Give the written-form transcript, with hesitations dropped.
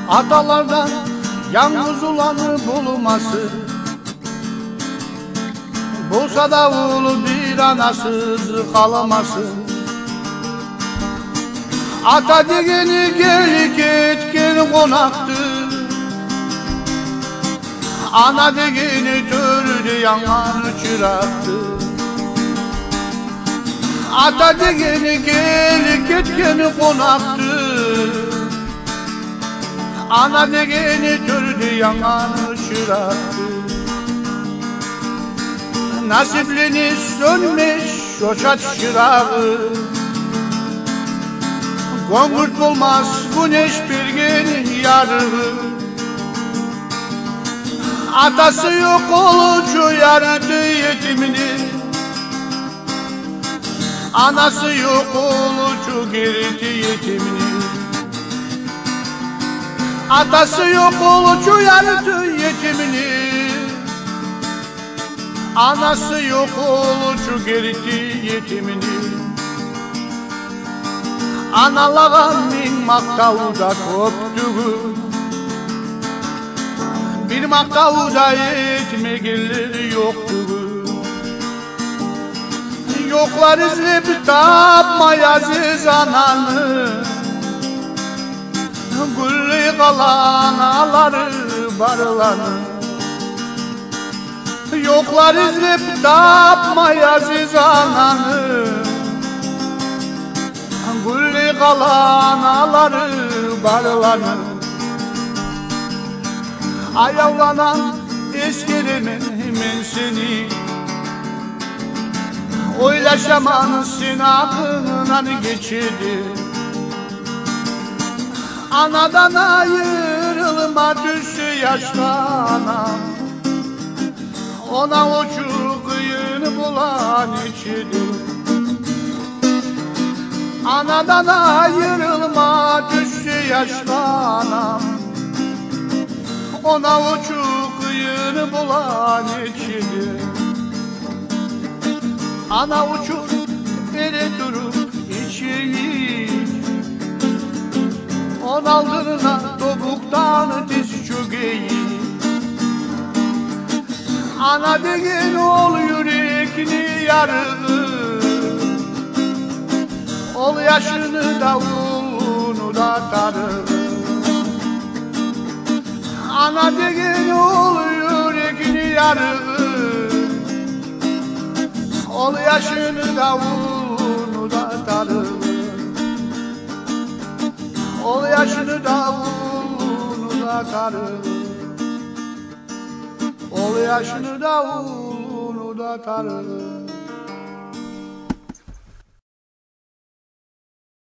Atalardan yalnız olanı bulması, bulsa da ulu bir anasız kalaması. Ata degeni gel ketken konaktır, ana degeni tördü yanan çıraktır. Ata degeni gel ketken konaktır, ana degeni tördü yanan çıraktır. Nasiplini sönmüş o çat çırağı, Gongurt bulmaz güneş bir gün yarığı. Atası yok olucu yarıdı yetimini, anası yok olucu geridi yetimini. Atası yok olucu yarıdı yetimini, anası yok olucu geridi yetimini. Analağın maktavuda koptuğu, bir maktavuda etmegilleri yoktuğu. Yoklar izlep tapmay aziz ananı, güllü kalan ağları barılanı. Yoklar izlep tapmay aziz ananı, güllü kalan ağları barılanı. Ayavlanan eskerimin men seni, oylaşaman sen aklından geçirdi. Anadan ayrılma düştü yaşlana, ona o kıyını bulan içidi. Anadan ayrılma düştü yaşlana, ona o kıyını bulan içidi. Ana uçur beri durup içeyim, on aldırına topuktan diz çökeyim. Ana degen ol yürekini yarığı, ol yaşını da ulunu da tarığı. Ana degen ol yürekini yarığı, ol yaşını da ulunu da tarığı. Ol yaşını da ulunu da tarığı. Ol yaşını da ulunu da tarığı.